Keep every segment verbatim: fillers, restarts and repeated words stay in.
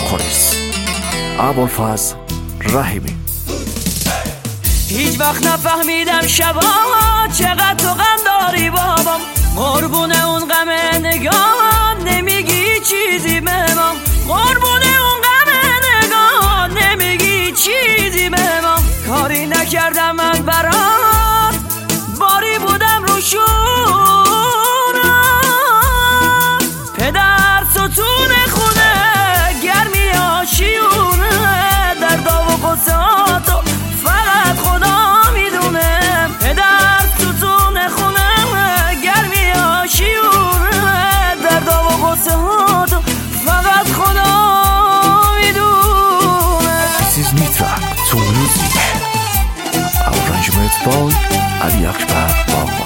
مخلص ابوالفضل رحیمی. هیچ وقت نفهمیدم شبا چقدر تو غم داری بابام، قربون اون غم نگاه نمیگی چیزی بهمام، قربون اون غم نگاه نمیگی چیزی بهمام. کاری نکردم من برات، باری بودم رو شورات، پدر ستون خونه گرمی آشیونه، دردا و قصاتو فقط خدا میدونه، پدر ستون خونه گرمی آشیونه، دردا و قصاتو فقط خدا میدونه. This is Mitra to music. Arrangement by Ali Akbar Baba.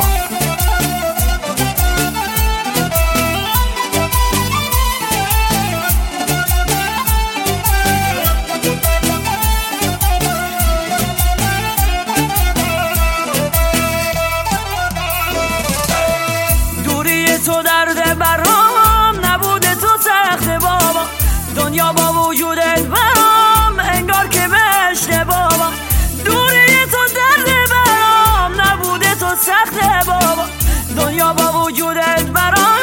تو درد برام نبوده، تو سخت بابا، دنیا با وجودت برام انگار که بهشت بابا، دوری تو درد برام نبوده، تو سخت بابا، دنیا با وجودت برام